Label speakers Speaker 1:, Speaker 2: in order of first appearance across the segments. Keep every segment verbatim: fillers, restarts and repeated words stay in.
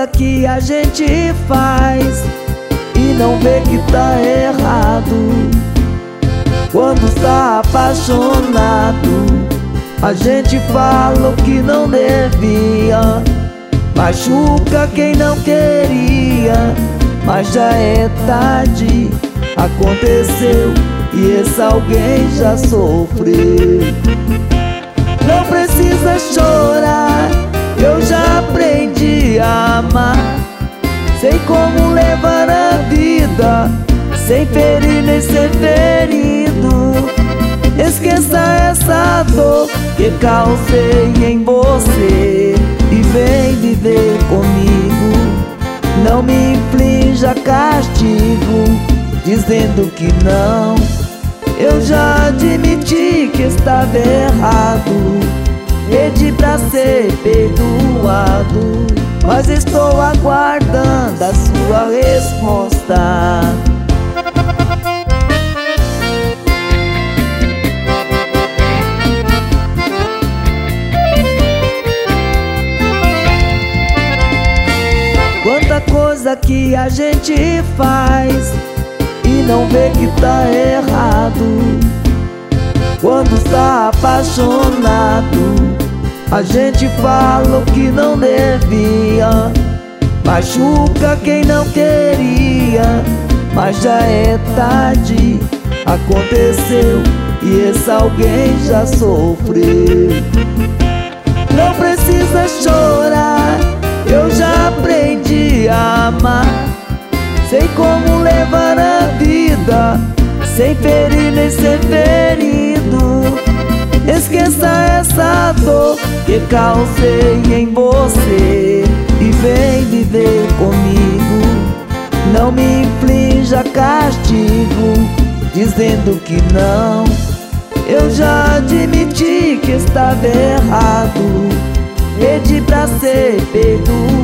Speaker 1: coisa que a gente faz e não vê que tá errado. Quando está apaixonado, a gente fala o que não devia, machuca quem não queria, mas já é tarde, aconteceu e esse alguém já sofreu. Não precisa chorar, eu já aprendi a amar. Sei como levar a vida sem ferir nem ser ferido. Esqueça essa dor que causei em você e vem viver comigo. Não me inflija castigo dizendo que não. Eu já admiti que estava errado, pedi pra ser perdoado, mas estou aguardando a sua resposta. Quanta coisa que a gente faz e não vê que tá errado. Quando está apaixonado, a gente fala o que não devia, machuca quem não queria, mas já é tarde, aconteceu e esse alguém já sofreu. Não precisa chorar, eu já aprendi a amar. Sei como levar a vida sem ferir nem ser ferido. Esqueça essa dor que causei em você e vem viver comigo. Não me inflija castigo dizendo que não. Eu já admiti que estava errado, pedi pra ser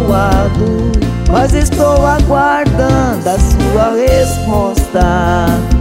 Speaker 1: perdoado, mas estou aguardando a sua resposta.